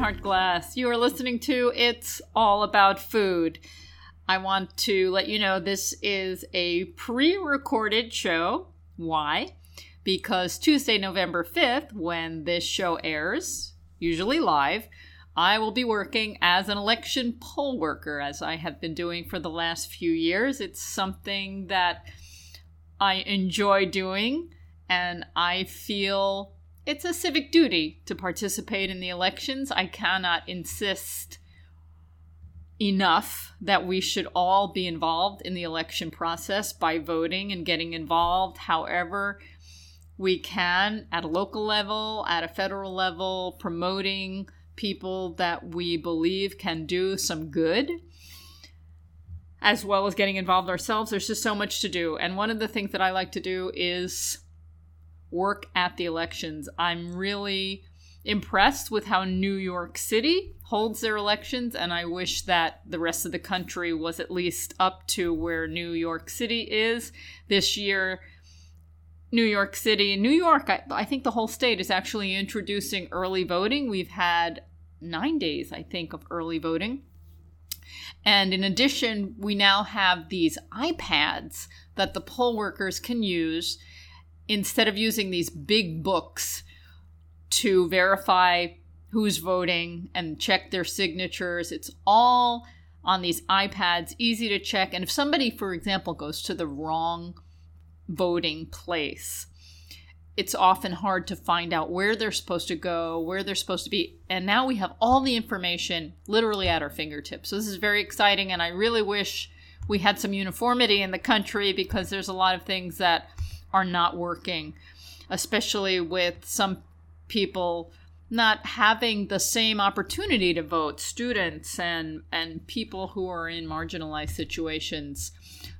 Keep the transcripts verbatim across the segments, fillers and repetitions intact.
Reinhardt Glass. You are listening to It's All About Food. I want to let you know this is a pre-recorded show. Why? Because Tuesday, November fifth, when this show airs, usually live, I will be working as an election poll worker, as I have been doing for the last few years. It's something that I enjoy doing, and I feel it's a civic duty to participate in the elections. I cannot insist enough that we should all be involved in the election process by voting and getting involved however we can at a local level, at a federal level, promoting people that we believe can do some good, as well as getting involved ourselves. There's just so much to do. And one of the things that I like to do is work at the elections. I'm really impressed with how New York City holds their elections, and I wish that the rest of the country was at least up to where New York City is. This year, New York City, New York, I, I think the whole state is actually introducing early voting. We've had nine days, I think, of early voting. And in addition, we now have these iPads that the poll workers can use instead of using these big books to verify who's voting and check their signatures. It's all on these iPads, easy to check. And if somebody, for example, goes to the wrong voting place, it's often hard to find out where they're supposed to go, where they're supposed to be. And now we have all the information literally at our fingertips. So this is very exciting, and I really wish we had some uniformity in the country, because there's a lot of things that are not working, especially with some people not having the same opportunity to vote, students and, and people who are in marginalized situations.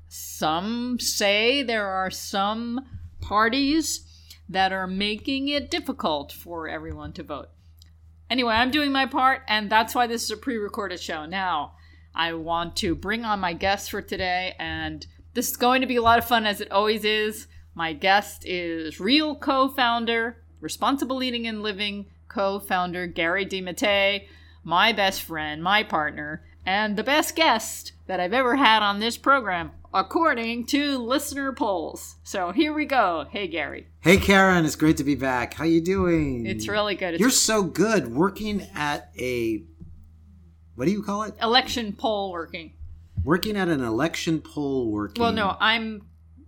Some say there are some parties that are making it difficult for everyone to vote. Anyway, I'm doing my part, and that's why this is a pre-recorded show. Now, I want to bring on my guest for today, and this is going to be a lot of fun, as it always is. My guest is Real co-founder, Responsible Eating and Living co-founder Gary DeMattei, my best friend, my partner, and the best guest that I've ever had on this program, according to listener polls. So here we go. Hey, Gary. Hey, Karen. It's great to be back. How you doing? It's really good. It's You're so good working at a, what do you call it? Election poll working. Working at an election poll working. Well, no, I'm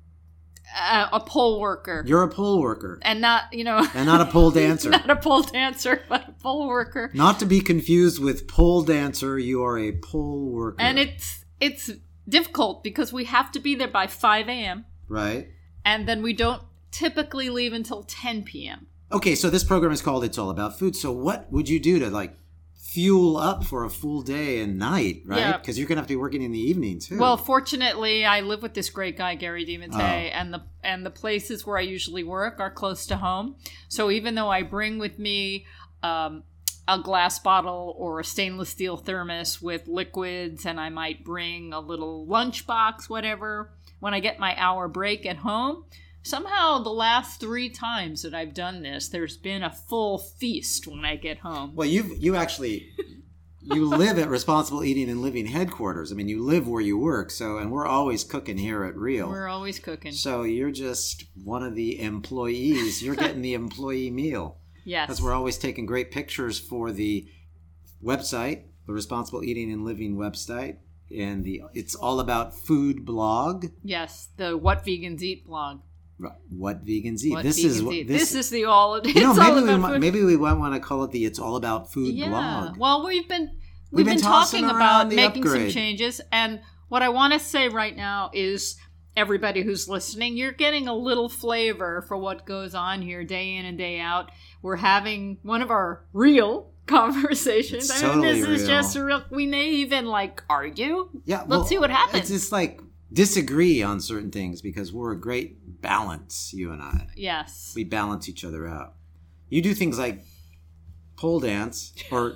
a, a poll worker. You're a poll worker. And not, you know. And not a pole dancer. Not a pole dancer, but a poll worker. Not to be confused with pole dancer. You are a poll worker. And it's it's difficult because we have to be there by five a.m. Right. And then we don't typically leave until ten p.m. Okay, so this program is called It's All About Food. So what would you do to, like, fuel up for a full day and night, right? Because yeah. You're going to have to be working in the evening, too. Well, fortunately, I live with this great guy, Gary DeMattei, oh. and the and the places where I usually work are close to home. So even though I bring with me um, a glass bottle or a stainless steel thermos with liquids, and I might bring a little lunchbox, whatever, when I get my hour break at home, somehow the last three times that I've done this, there's been a full feast when I get home. Well, you you actually, you live at Responsible Eating and Living headquarters. I mean, you live where you work, so, and we're always cooking here at Real. We're always cooking. So you're just one of the employees. You're getting the employee meal. Yes. Because we're always taking great pictures for the website, the Responsible Eating and Living website, and the It's All About Food blog. Yes, the What Vegans Eat blog. What Vegans Eat. What this vegans is eat. This, this is the all. It's you know, maybe all we about might, food. maybe we might want to call it the It's All About Food yeah. blog. Well, we've been we've, we've been, been talking about making upgrade. some changes, and what I want to say right now is, everybody who's listening, you're getting a little flavor for what goes on here day in and day out. We're having one of our real conversations. It's I mean, totally this is real. just a real. We may even like argue. Yeah, let's well, see what happens. It's just like disagree on certain things because we're a great balance, you and I. Yes. We balance each other out. You do things like pole dance or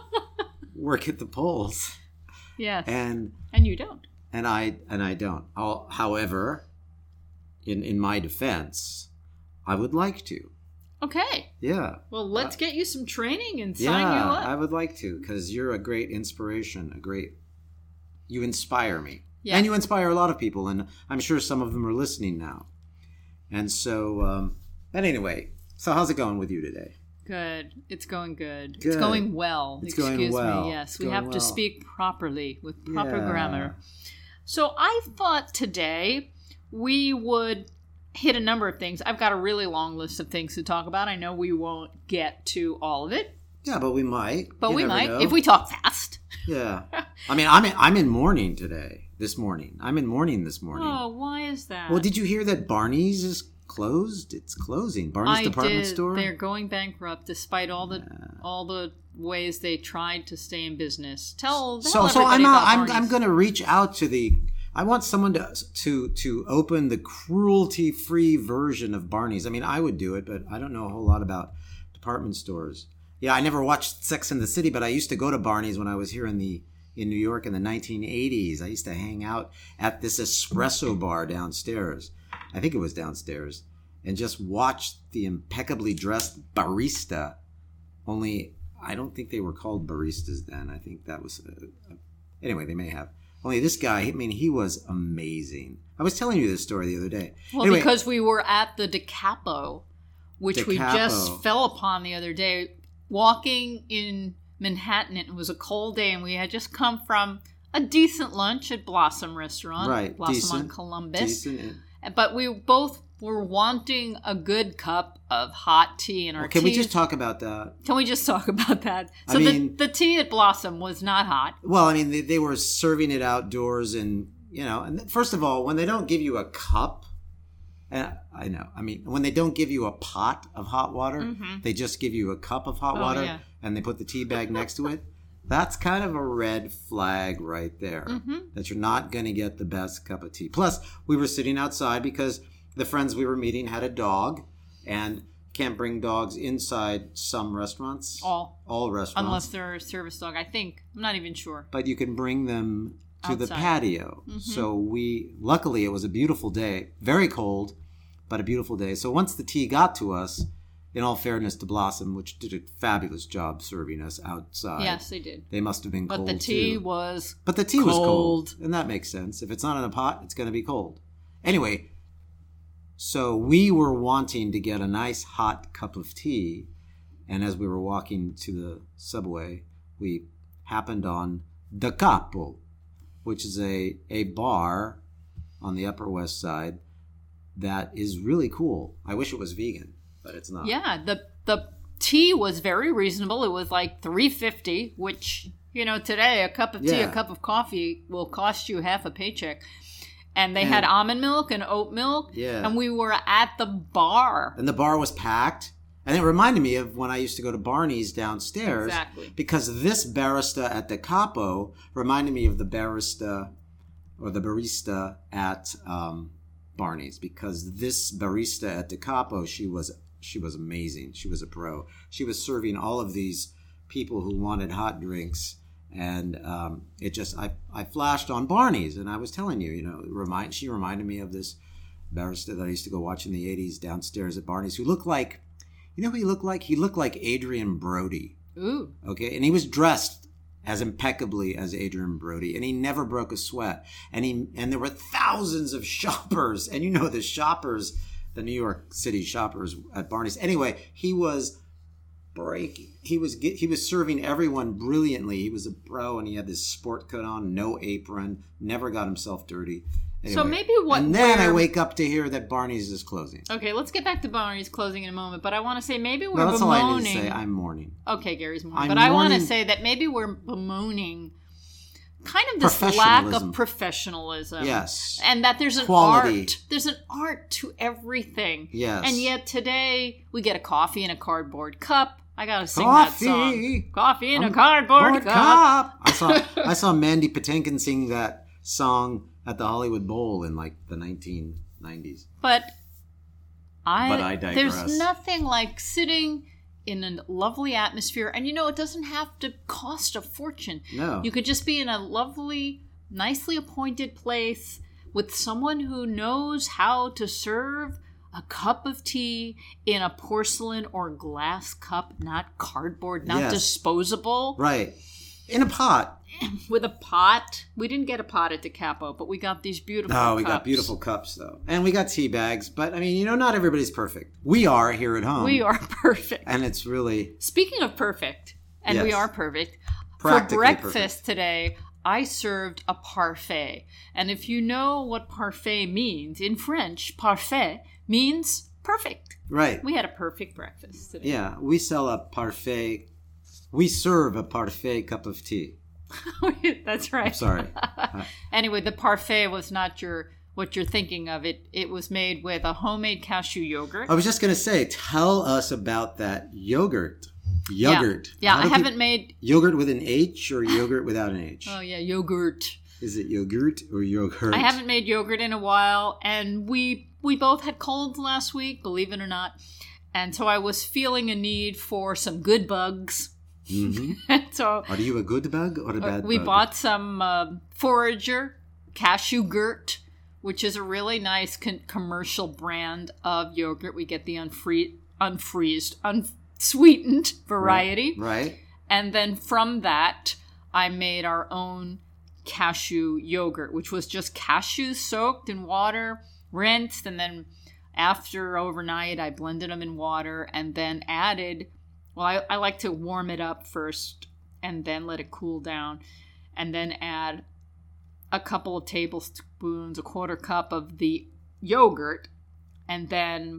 work at the polls. Yes. And and you don't. And I and I don't. I'll, however, in in my defense, I would like to. Okay. Yeah. Well, let's Uh, get you some training and Yeah, sign you up. I would like to, because you're a great inspiration, a great, you inspire me. Yeah. And you inspire a lot of people, and I'm sure some of them are listening now. And so, um, but anyway, so how's it going with you today? Good. It's going good. Good. It's going well. It's Excuse going well. me. Yes, It's we going have to well. speak properly with proper Yeah. grammar. So I thought today we would hit a number of things. I've got a really long list of things to talk about. I know we won't get to all of it, Yeah, but we might. but You we never might know. if we talk fast. Yeah. I mean, I'm in, I'm in mourning today, this morning. I'm in mourning this morning. Oh, why is that? Well, did you hear that Barney's is closed? It's closing. Barney's I department did. store? They're going bankrupt despite all the all the ways they tried to stay in business. Tell, tell so so everybody I'm about out, I'm Barney's. I'm going to reach out to the I want someone to to to open the cruelty-free version of Barney's. I mean, I would do it, but I don't know a whole lot about department stores. Yeah, I never watched Sex and the City, but I used to go to Barney's when I was here in the in New York in the nineteen eighties. I used to hang out at this espresso bar downstairs. I think it was downstairs, and just watch the impeccably dressed barista. Only I don't think they were called baristas then. I think that was uh, anyway. They may have. Only this guy. I mean, he was amazing. I was telling you this story the other day. Well, Anyway, because we were at the DeCapo, which we DeCapo. just fell upon the other day, walking in Manhattan. It was a cold day, and we had just come from a decent lunch at Blossom Restaurant, Right, Blossom decent, on Columbus. decent. But we both were wanting a good cup of hot tea in our Well, can tea. we just talk about that? Can we just talk about that? I So mean- the, the tea at Blossom was not hot. Well, I mean, they, they were serving it outdoors, and you know, and first of all, when they don't give you a cup, and I know, I mean, when they don't give you a pot of hot water, Mhm. they just give you a cup of hot Oh, water, yeah. and they put the tea bag next to it. That's kind of a red flag right there, Mhm. that you're not going to get the best cup of tea. Plus, we were sitting outside because the friends we were meeting had a dog, and can't bring dogs inside some restaurants, All, all restaurants. unless they're a service dog. I think. I'm not even sure. But you can bring them to the Outside. patio. Mhm. So we, luckily, it was a beautiful day, very cold, but a beautiful day. So once the tea got to us, in all fairness to Blossom, which did a fabulous job serving us outside, Yes, they did. they must have been But cold the tea too. was But the tea was cold, cold. and that makes sense. If it's not in a pot, it's going to be cold. Anyway, so we were wanting to get a nice hot cup of tea, and as we were walking to the subway, we happened on Da Capo, which is a, a bar on the Upper West Side that is really cool. I wish it was vegan, but it's not. Yeah, the the tea was very reasonable. It was like three fifty, which, you know, today a cup of tea, Yeah. a cup of coffee will cost you half a paycheck. And they And- had almond milk and oat milk. Yeah. And we were at the bar. And the bar was packed. And it reminded me of when I used to go to Barney's downstairs. Exactly. Because this barista at the Capo reminded me of the barista or the barista at um, Barney's. Because this barista at the Capo, she was she was amazing. She was a pro. She was serving all of these people who wanted hot drinks. And um, it just, I, I flashed on Barney's, and I was telling you, you know, remind she reminded me of this barista that I used to go watch in the eighties downstairs at Barney's, who looked like, you know who he looked like? He looked like Adrian Brody, Ooh. okay? And he was dressed as impeccably as Adrian Brody, and he never broke a sweat. And he and there were thousands of shoppers, and you know the shoppers, the New York City shoppers at Barney's. Anyway, he was breaking. He was get, he was serving everyone brilliantly. He was a pro, and he had this sport coat on, no apron, never got himself dirty. So Anyway, maybe what And then I we're- wake up to hear that Barney's is closing. Okay, let's get back to Barney's closing in a moment. But I want to say maybe we're No, that's all I need to bemoaning. say. I'm mourning. Okay, Gary's mourning. I'm But I want to mourning- say that maybe we're bemoaning kind of this lack of Professionalism. professionalism. Yes. And that there's an Quality. art. There's an art to everything. Yes. And yet today we get a coffee in a cardboard cup. I gotta sing that Coffee. song. Coffee in a Um, cardboard Board cup. cup. I saw I saw Mandy Patinkin sing that song at the Hollywood Bowl in like the nineteen nineties. But I, But I digress. there's nothing like sitting in a lovely atmosphere. And you know, it doesn't have to cost a fortune. No. You could just be in a lovely, nicely appointed place with someone who knows how to serve a cup of tea in a porcelain or glass cup, not cardboard, not Yes. disposable, Right. In a pot. with a pot. We didn't get a pot at the Capo, but we got these beautiful Oh, we cups. got beautiful cups, though. And we got tea bags. But, I mean, you know, not everybody's perfect. We are here at home. We are perfect. And it's really Speaking of perfect, and we Yes. are perfect, for practically breakfast perfect. today, I served a parfait. And if you know what parfait means, in French, parfait means perfect. Right. We had a perfect breakfast today. Yeah, we sell a parfait. We serve a parfait cup of tea. That's right. I'm sorry. Anyway, the parfait was not your what you're thinking of. It it was made with a homemade cashew yogurt. I was just going to say, tell us about that yogurt. Yogurt. Yeah, How I do haven't peop- made. Yogurt with an H or yogurt without an H? Oh yeah, yogurt. Is it yogurt or yogurt? I haven't made yogurt in a while, and we we both had colds last week, believe it or not, and so I was feeling a need for some good bugs. Mm-hmm. And so Are you a good bug or a bad we bug? bought some uh, Forager cashew gurt, which is a really nice con- commercial brand of yogurt. We get the unfree- unfreezed, unsweetened variety. Right. And then from that, I made our own cashew yogurt, which was just cashews soaked in water, rinsed, and then after overnight, I blended them in water and then added, well, I, I like to warm it up first and then let it cool down, and then add a couple of tablespoons, a quarter cup of the yogurt, and then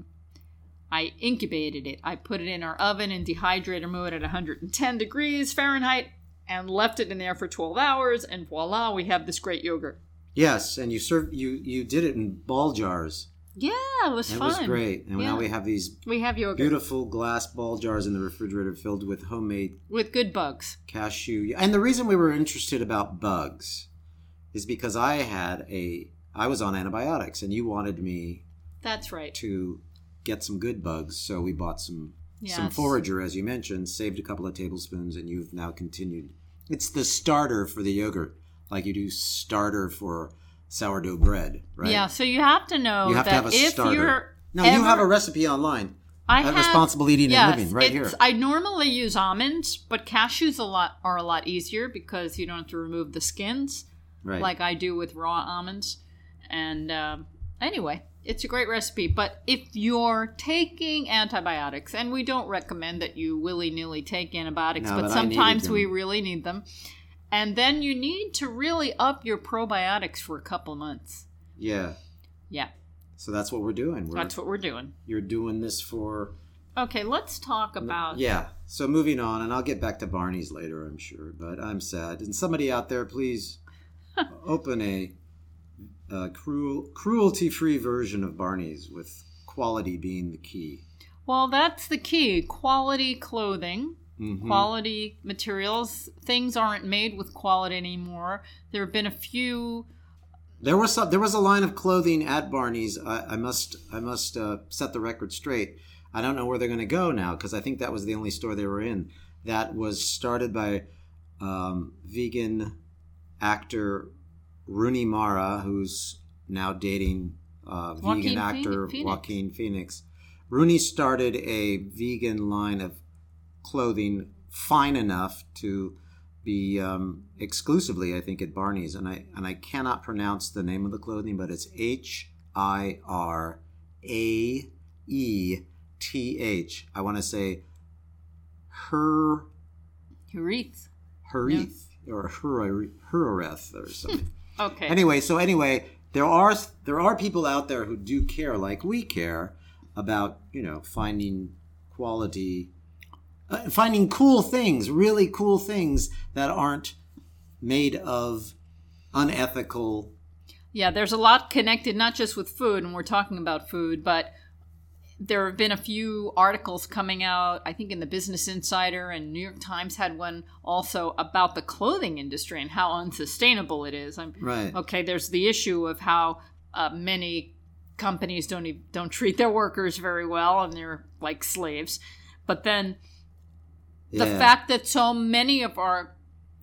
I incubated it. I put it in our oven in dehydrator mode at one hundred ten degrees Fahrenheit and left it in there for twelve hours, and voila, we have this great yogurt. Yes, and you served you you did it in ball jars. Yeah, it was It fun. was great. And Yeah. now we have these We have yogurt beautiful glass ball jars in the refrigerator filled with homemade with good bugs. cashew. And the reason we were interested about bugs is because I had a I was on antibiotics and you wanted me That's right. to get some good bugs, so we bought some some Yes. Forager, as you mentioned, saved a couple of tablespoons, and you've now continued. It's the starter for the yogurt, like you do starter for sourdough bread, right? Yeah, so you have to know You have that to have a if starter. you're Now ever, you have a recipe online. I at have, Responsible Eating yes, and Living, right it's- here. I normally use almonds, but cashews a lot are a lot easier because you don't have to remove the skins Right. like I do with raw almonds. And um, anyway, it's a great recipe. But if you're taking antibiotics, and we don't recommend that you willy-nilly take antibiotics, No, but but I needed sometimes them. we really need them. And then you need to really up your probiotics for a couple of months. Yeah. Yeah, So that's what we're doing. We're, that's what we're doing. you're doing this for Okay, let's talk about... Yeah. So moving on, and I'll get back to Barney's later, I'm sure, but I'm sad. And somebody out there, please open a, a cruel, cruelty-free version of Barney's with quality being the key. Well, that's the key. Quality clothing, Mhm. quality materials. Things aren't made with quality anymore. There have been a few... There was some, there was a line of clothing at Barney's. I, I must I must uh, set the record straight. I don't know where they're going to go now because I think that was the only store they were in. That was started by um, vegan actor Rooney Mara, who's now dating uh, vegan Joaquin actor Phoenix. Joaquin Phoenix. Rooney started a vegan line of clothing fine enough to be um, exclusively, I think, at Barney's, and I and I cannot pronounce the name of the clothing, but it's H I R A E T H. I want to say her Harith. Harith or Hur Hurareth or something. Okay. Anyway, so anyway, there are there are people out there who do care, like we care, about you know finding quality. Uh, finding cool things, really cool things that aren't made of unethical. Yeah, there's a lot connected, not just with food, and we're talking about food, but there have been a few articles coming out, I think in the Business Insider, and New York Times had one also about the clothing industry and how unsustainable it is. I'm, Right. Okay, there's the issue of how uh, many companies don't even, don't treat their workers very well, and they're like slaves. But then the Yeah. fact that so many of our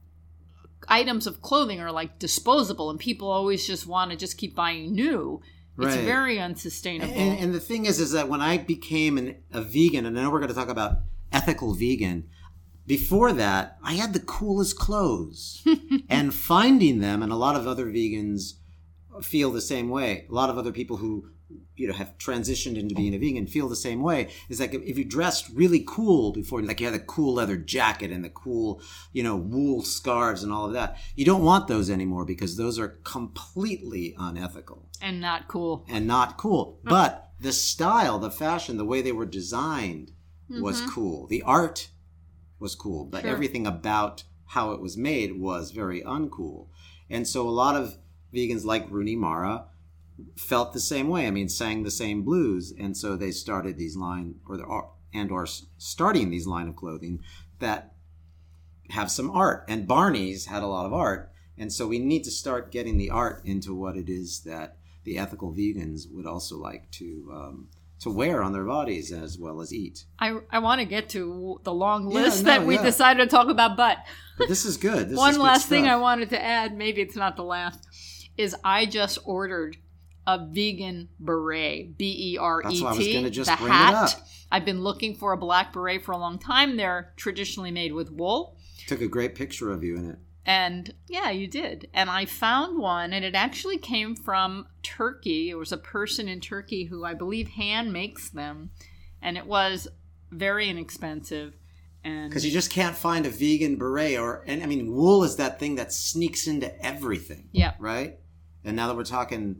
items of clothing are like disposable and people always just want to just keep buying new It's Right. very unsustainable. And, and the thing is, is that when I became an, a vegan, and I know we're going to talk about ethical vegan, before that, I had the coolest clothes. And finding them, and a lot of other vegans feel the same way. A lot of other people who, you know, have transitioned into being a vegan feel the same way. Is like if you dressed really cool before, like you had a cool leather jacket and the cool, you know, wool scarves and all of that, you don't want those anymore because those are completely unethical. And not cool. And not cool. But the style, the fashion, the way they were designed was Mm-hmm. cool. The art was cool, but Sure. everything about how it was made was very uncool. And so a lot of vegans like Rooney Mara felt the same way. I mean, sang the same blues. And so they started these line, or the art, and or starting these line of clothing that have some art. And Barney's had a lot of art. And so we need to start getting the art into what it is that the ethical vegans would also like to um, to wear on their bodies as well as eat. I, I want to get to the long Yeah, list no, that we yeah. decided to talk about, but But this is good. This one is good last thing I stuff. wanted to add, maybe it's not the last, is I just ordered a vegan beret, B E R E T. That's why I was gonna just the bring it hat. up. I've been looking for a black beret for a long time. They're traditionally made with wool. Took a great picture of you in it. And yeah, you did. And I found one, and it actually came from Turkey. It was a person in Turkey who I believe hand makes them. And it was very inexpensive. And Because you just can't find a vegan beret, or and I mean, wool is that thing that sneaks into everything. yeah, Right? And now that we're talking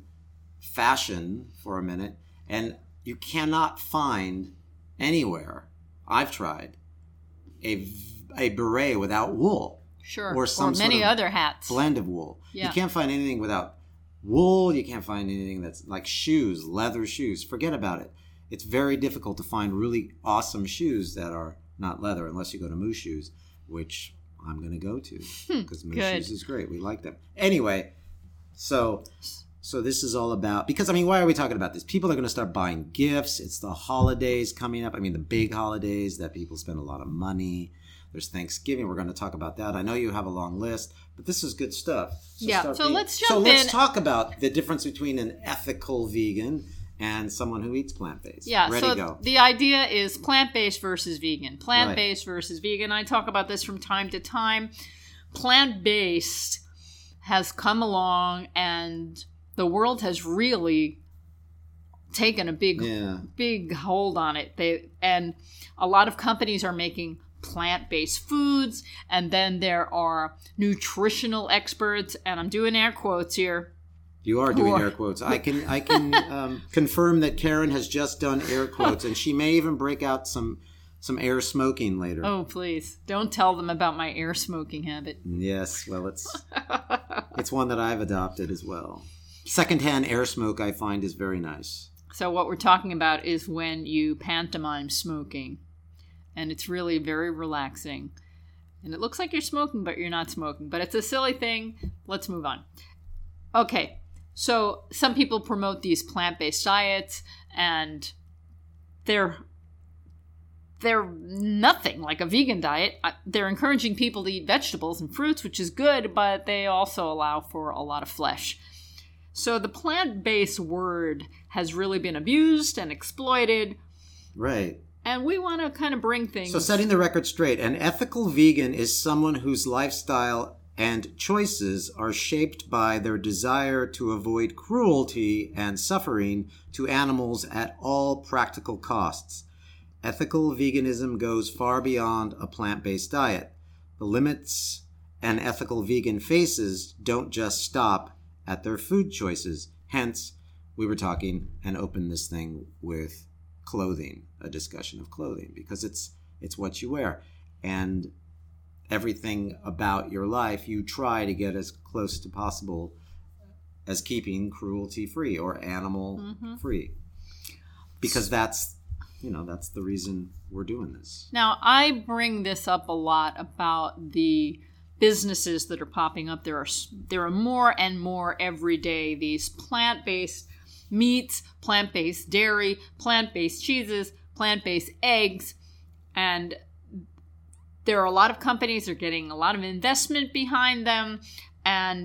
fashion for a minute, and you cannot find anywhere, I've tried, a, v- a beret without wool, sure. or some many sort of other hats. blend of wool. Yeah. You can't find anything without wool. You can't find anything that's like shoes, leather shoes. Forget about it. It's very difficult to find really awesome shoes that are not leather unless you go to Moose Shoes, which I'm going to go to because Moose good. Shoes is great. We like them. Anyway, so so this is all about, because I mean, why are we talking about this? People are going to start buying gifts. It's the holidays coming up. I mean, the big holidays that people spend a lot of money. There's Thanksgiving. We're going to talk about that. I know you have a long list, but this is good stuff. Yeah, start so let's So jump let's in. talk about the difference between an ethical vegan and someone who eats plant-based. Yeah, Ready, so go. the idea is plant-based versus vegan. Plant-based versus vegan. I talk about this from time to time. Plant-based has come along, and the world has really taken a big, Yeah. big hold on it. They and a lot of companies are making plant-based foods, and then there are nutritional experts, and I'm doing air quotes here. You are doing Or- air quotes. I can I can um, confirm that Karen has just done air quotes, and she may even break out some some air smoking later. Oh, please don't tell them about my air smoking habit. Yes, well, it's it's one that I've adopted as well. Secondhand air smoke, I find, is very nice. So what we're talking about is when you pantomime smoking, and it's really very relaxing. And it looks like you're smoking, but you're not smoking. But it's a silly thing. Let's move on. Okay, so some people promote these plant-based diets, and they're they're nothing like a vegan diet. Uh, They're encouraging people to eat vegetables and fruits, which is good, but they also allow for a lot of flesh. So the plant-based word has really been abused and exploited, Right. and we want to kind of bring things. So setting the record straight, an ethical vegan is someone whose lifestyle and choices are shaped by their desire to avoid cruelty and suffering to animals at all practical costs. Ethical veganism goes far beyond a plant-based diet. The limits an ethical vegan faces don't just stop at their food choices. Hence, we were talking and opened this thing with clothing, a discussion of clothing, because it's it's what you wear. And everything about your life, you try to get as close to possible as keeping cruelty-free or animal-free. Because that's, you know, that's the reason we're doing this. Now, I bring this up a lot about the businesses that are popping up. There are there are more and more every day. These plant-based meats, plant-based dairy, plant-based cheeses, plant-based eggs, and there are a lot of companies that are getting a lot of investment behind them, and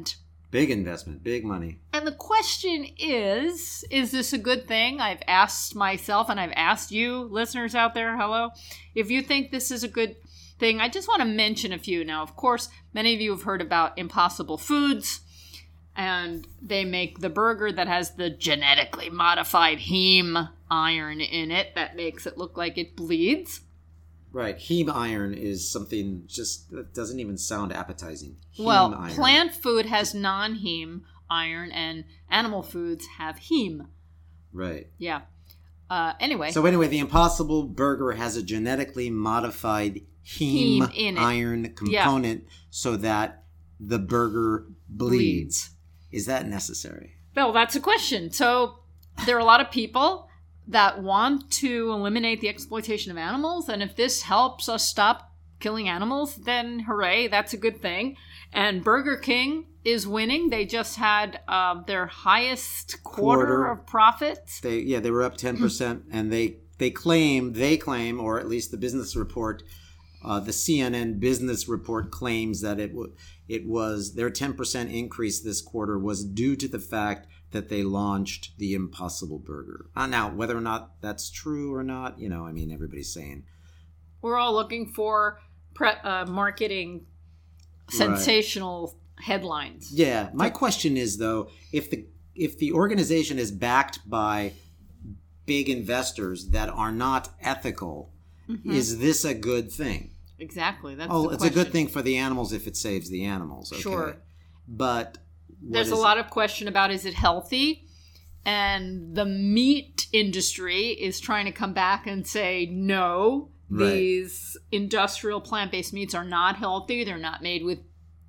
Big investment, big money. And the question is, is this a good thing? I've asked myself and I've asked you, listeners out there, hello, if you think this is a good thing. I just want to mention a few. Now, of course, many of you have heard about Impossible Foods, and they make the burger that has the genetically modified heme iron in it that makes it look like it bleeds. Right. Heme iron is something just that doesn't even sound appetizing. Heme well, iron. Plant food has non-heme iron, and animal foods have heme. Right. Yeah. Uh, anyway. So anyway, the Impossible Burger has a genetically modified heme, Heme in it. iron component so that the burger bleeds. Bleeds. Is that necessary? Well, that's a question. So there are a lot of people that want to eliminate the exploitation of animals, and if this helps us stop killing animals, then hooray, that's a good thing. And Burger King is winning. They just had um, their highest quarter, Quarter. of profits. They yeah, they were up ten percent, and they they claim they claim, or at least the business report, uh, the C N N business report claims that it w- it was their ten percent increase this quarter was due to the fact that they launched the Impossible Burger. Uh, now, whether or not that's true or not, you know, I mean, everybody's saying. We're all looking for pre- uh, marketing sensational right. headlines. Yeah. My question is, though, if the if the organization is backed by big investors that are not ethical, mm-hmm. is this a good thing? Exactly. That's oh, the it's question. a good thing for the animals if it saves the animals. Okay. Sure. But there's a lot of question about, is it healthy? And the meat industry is trying to come back and say, no, right. these industrial plant-based meats are not healthy. They're not made with,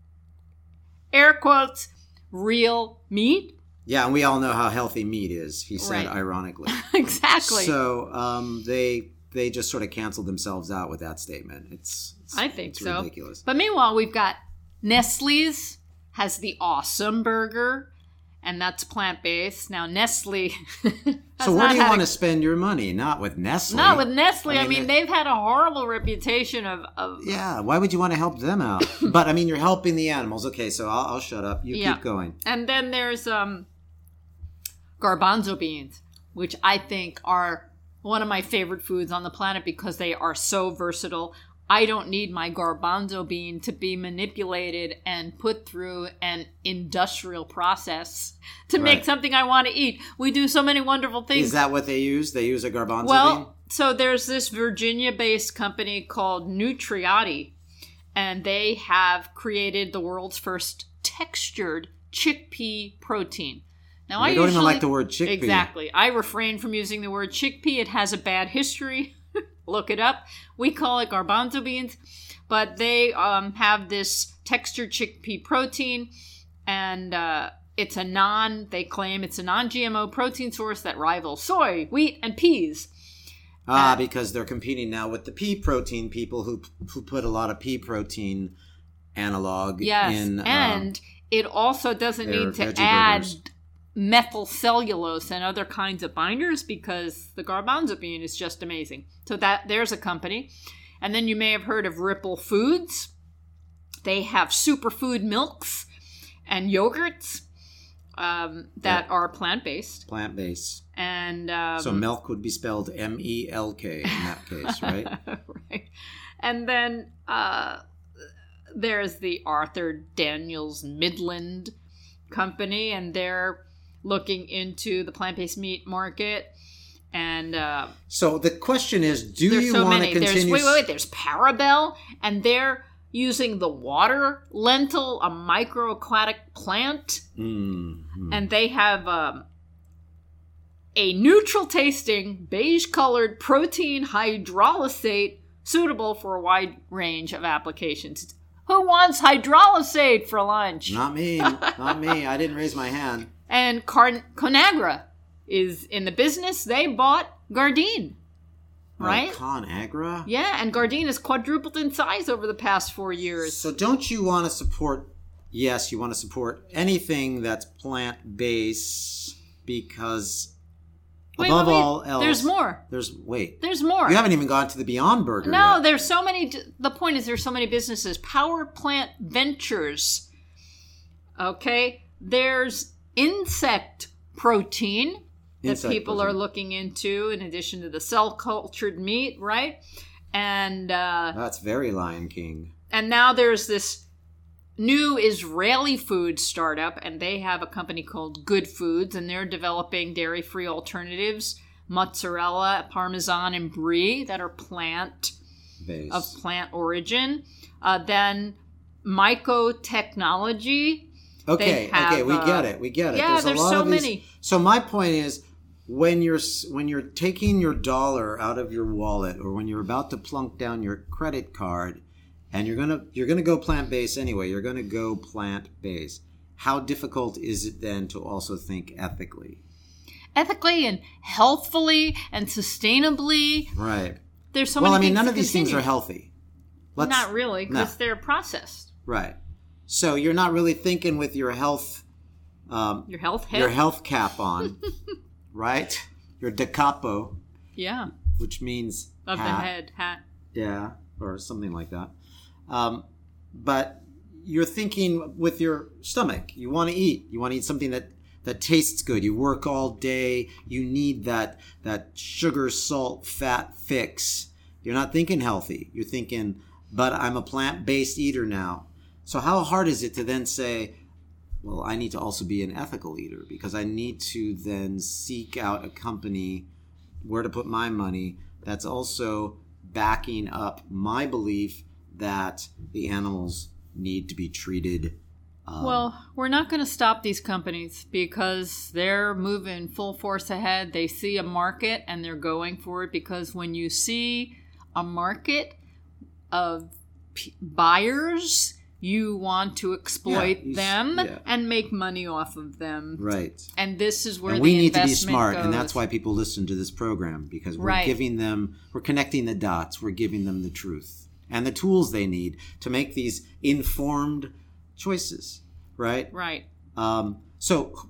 air quotes, real meat. Yeah, and we all know how healthy meat is, he said, right. ironically. Exactly. So um, they they just sort of canceled themselves out with that statement. It's, it's I think it's so. ridiculous. But meanwhile, we've got Nestle's has the Awesome Burger, and that's plant-based. Now, Nestle... so where do you want a, to spend your money? Not with Nestle. Not with Nestle. I mean, I mean they, they've had a horrible reputation of, of... Yeah, why would you want to help them out? But, I mean, you're helping the animals. Okay, so I'll, I'll shut up. You yeah. keep going. And then there's um, garbanzo beans, which I think are one of my favorite foods on the planet because they are so versatile. I don't need my garbanzo bean to be manipulated and put through an industrial process to right. make something I want to eat. We do so many wonderful things. Is that what they use? They use a garbanzo well, bean? So there's this Virginia-based company called Nutriati, and they have created the world's first textured chickpea protein. Now, I I don't usually, even like the word chickpea. Exactly. I refrain from using the word chickpea. It has a bad history. Look it up. We call it garbanzo beans, but they um, have this textured chickpea protein, and uh, it's a non, they claim it's a non-G M O protein source that rivals soy, wheat, and peas. Ah, uh, because they're competing now with the pea protein people who who put a lot of pea protein analog yes, in. and um, it also doesn't need to veggie add burgers. methyl cellulose and other kinds of binders because the garbanzo bean is just amazing. So that there's a company. And then you may have heard of Ripple Foods. They have superfood milks and yogurts um, that Yeah. are plant-based. Plant-based. And um, So milk would be spelled M E L K in that case, right? right. And then uh, there's the Arthur Daniels Midland Company, and they're looking into the plant-based meat market. And uh, so the question is, do there's you so want many. to continue? There's, wait, wait, wait. There's Parabel, and they're using the water lentil, a microaquatic plant, Mm-hmm. and they have um, a neutral-tasting, beige-colored protein hydrolysate suitable for a wide range of applications. Who wants hydrolysate for lunch? Not me. Not me. I didn't raise my hand. And Car- Conagra is in the business. They bought Gardein, right? Oh, ConAgra? Yeah, and Gardein has quadrupled in size over the past four years. So don't you want to support, yes, you want to support anything that's plant-based because Wait, above wait, wait. all else... There's more. There's, wait. There's more. You haven't even gone to the Beyond Burger No, yet. there's so many. The point is, there's so many businesses. Power Plant Ventures. Okay, there's insect protein that Insect people protein. are looking into in addition to the cell cultured meat, right? And uh, That's very Lion King. and now there's this new Israeli food startup, and they have a company called Good Foods, and they're developing dairy-free alternatives, mozzarella, parmesan, and brie that are plant Base. of plant origin. Uh, then Myco Technology. Okay, have, okay, we uh, get it. We get it. yeah, a there's lot so of these- many. So my point is, when you're s- when you're taking your dollar out of your wallet, or when you're about to plunk down your credit card, and you're gonna you're gonna go plant based anyway. You're gonna go plant based. How difficult is it then to also think ethically? Ethically and healthfully and sustainably. Right. There's so well, I many mean, things none to of these things continue. are healthy. Let's, Not really, because no. they're processed. Right. So you're not really thinking with your health. Um, Your health head. your health cap on, right? Your da capo, Yeah, which means of the hat. head hat. Yeah, or something like that. Um, but you're thinking with your stomach. You want to eat. You want to eat something that, that tastes good. You work all day. You need that that sugar, salt, fat fix. You're not thinking healthy. You're thinking, but I'm a plant-based eater now. So how hard is it to then say, well, I need to also be an ethical eater, because I need to then seek out a company where to put my money that's also backing up my belief that the animals need to be treated. Um, Well, we're not going to stop these companies because they're moving full force ahead. They see a market and they're going for it, because when you see a market of p- buyers, you want to exploit Yeah, you s- them yeah. and make money off of them. right. And this is where And the we need to be investment smart, goes. and that's why people listen to this program, because we're Right. giving them, we're connecting the dots, we're giving them the truth and the tools they need to make these informed choices, right? Right. Um, so,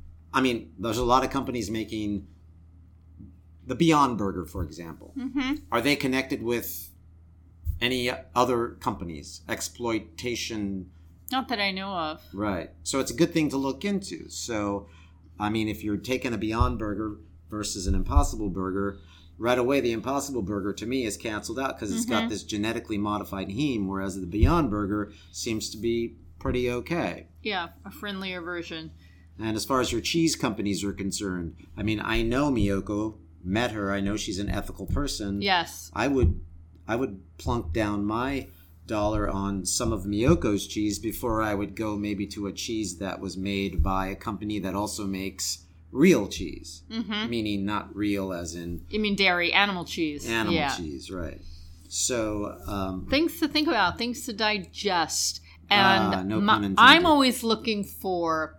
I mean, there's a lot of companies making the Beyond Burger, for example. Mm-hmm. Are they connected with any other companies? Exploitation, Not that I know of. right. So it's a good thing to look into. So, I mean, if you're taking a Beyond Burger versus an Impossible Burger, right away the Impossible Burger to me is canceled out because it's got this genetically modified heme, whereas the Beyond Burger seems to be pretty okay. Yeah, a friendlier version. And as far as your cheese companies are concerned, I mean, I know Miyoko, met her, I know she's an ethical person. Yes. I would I would plunk down my dollar on some of Miyoko's cheese before I would go maybe to a cheese that was made by a company that also makes real cheese. Mm-hmm. Meaning not real as in You mean dairy, animal cheese. animal yeah. cheese, right. So, um, Things to think about, things to digest. And Ah, no my- pun intended. I'm always looking for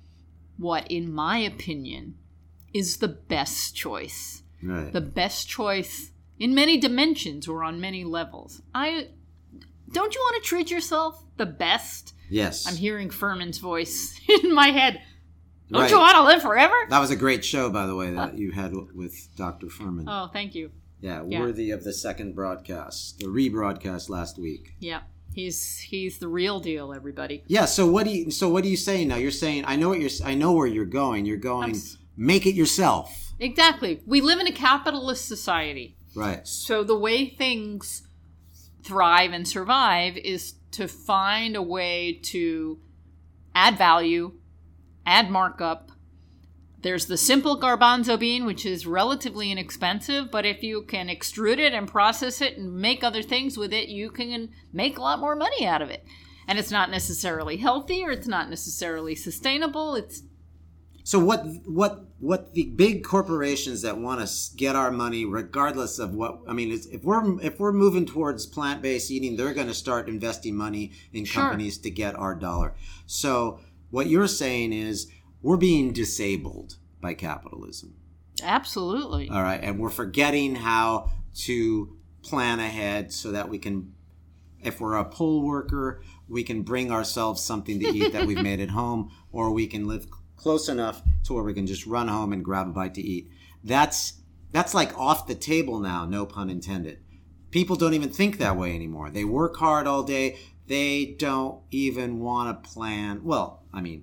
what, in my opinion, is the best choice. right. The best choice in many dimensions or on many levels. I don't you want to treat yourself the best? yes. I'm hearing Furman's voice in my head. Don't Right. you want to live forever? That was a great show, by the way, that you had with Doctor Furman. Oh, thank you. yeah, yeah. worthy of the second broadcast, the rebroadcast last week. Yeah. He's he's the real deal, everybody. Yeah. So what do you? So what are you saying now? You're saying I know what you're. I know where you're going. You're going. I'm s- Make it yourself. Exactly. We live in a capitalist society. Right. So the way things thrive and survive is to find a way to add value, add markup. There's the simple garbanzo bean, which is relatively inexpensive, but if you can extrude it and process it and make other things with it, you can make a lot more money out of it. And it's not necessarily healthy, or it's not necessarily sustainable. It's So what? What? What the big corporations that want to get our money, regardless of what? I mean, it's, if we're if we're moving towards plant based eating, they're going to start investing money in Sure. companies to get our dollar. So what you're saying is we're being disabled by capitalism. absolutely. All right. And we're forgetting how to plan ahead so that we can, if we're a poll worker, we can bring ourselves something to eat that we've made at home, or we can live close enough to where we can just run home and grab a bite to eat. That's, that's like off the table now, no pun intended. People don't even think that way anymore. They work hard all day. They don't even want to plan. Well, I mean,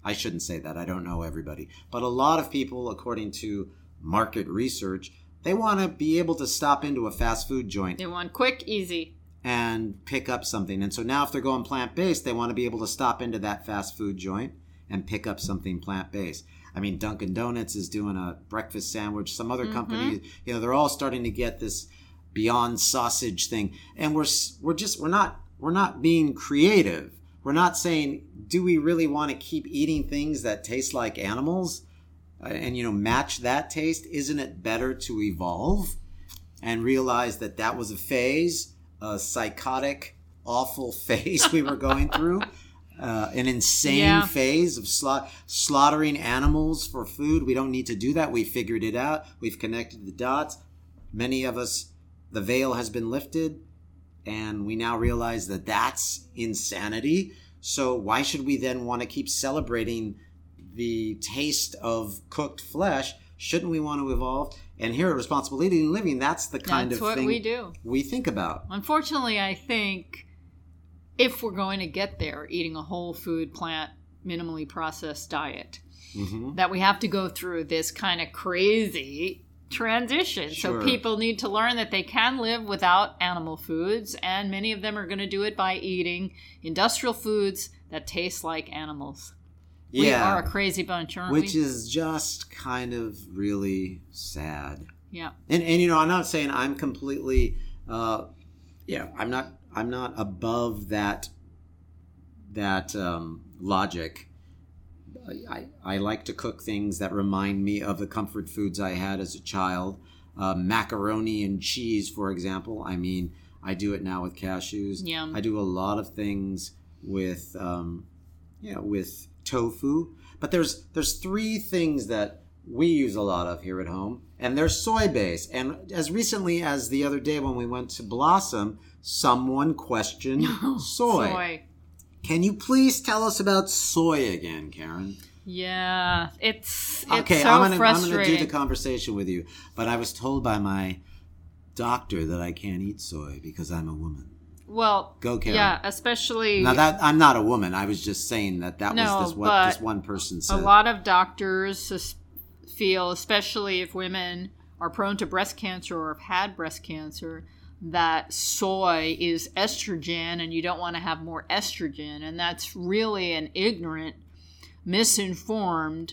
I shouldn't say that. I don't know everybody. But a lot of people, according to market research, they want to be able to stop into a fast food joint. They want quick, easy. And pick up something. And so now if they're going plant-based, they want to be able to stop into that fast food joint and pick up something plant-based. I mean, Dunkin' Donuts is doing a breakfast sandwich. Some other mm-hmm. companies, you know, they're all starting to get this Beyond Sausage thing. And we're we're just we're not we're not being creative. We're not saying, do we really want to keep eating things that taste like animals uh, and, you know, match that taste? Isn't it better to evolve and realize that that was a phase, a psychotic, awful phase we were going through, uh, an insane yeah. phase of sla- slaughtering animals for food? We don't need to do that. We figured it out. We've connected the dots. Many of us, the veil has been lifted. And we now realize that that's insanity. So why should we then want to keep celebrating the taste of cooked flesh? Shouldn't we want to evolve? And here at Responsible Eating and Living, that's the kind that's of what thing we do. We think about. Unfortunately, I think if we're going to get there, eating a whole food, plant, minimally processed diet, mm-hmm. that we have to go through this kind of crazy transition. Sure. So people need to learn that they can live without animal foods, and many of them are going to do it by eating industrial foods that taste like animals. Yeah. We are a crazy bunch, aren't Which we? Which is just kind of really sad. Yeah. And and you know, I'm not saying I'm completely uh yeah, I'm not I'm not above that that um logic. I, I like to cook things that remind me of the comfort foods I had as a child. Uh, macaroni and cheese, for example. I mean, I do it now with cashews. Yum. I do a lot of things with, um, you know, with tofu. But there's there's three things that we use a lot of here at home, and they're soy-based. And as recently as the other day when we went to Blossom, someone questioned soy. Soy. Can you please tell us about soy again, Karen? Yeah, it's, it's okay, so I'm gonna, frustrating. I'm going to do the conversation with you. But I was told by my doctor that I can't eat soy because I'm a woman. Well, go, Karen. Yeah, especially... Now, that I'm not a woman. I was just saying that that no, was this, what this one person said. A lot of doctors feel, especially if women are prone to breast cancer or have had breast cancer, that soy is estrogen and you don't want to have more estrogen. And that's really an ignorant, misinformed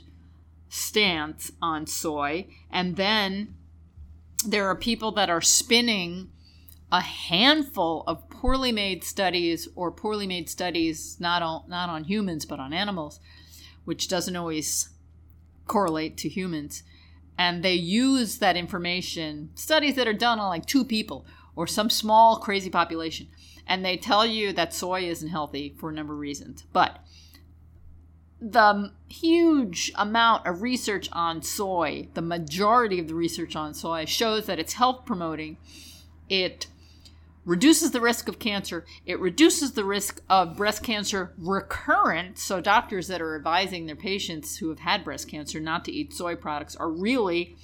stance on soy. And then there are people that are spinning a handful of poorly made studies or poorly made studies not on, not on humans but on animals, which doesn't always correlate to humans. And they use that information, studies that are done on like two people or some small crazy population, and they tell you that soy isn't healthy for a number of reasons. But the huge amount of research on soy, the majority of the research on soy, shows that it's health promoting. It reduces the risk of cancer. It reduces the risk of breast cancer recurrence. So doctors that are advising their patients who have had breast cancer not to eat soy products are really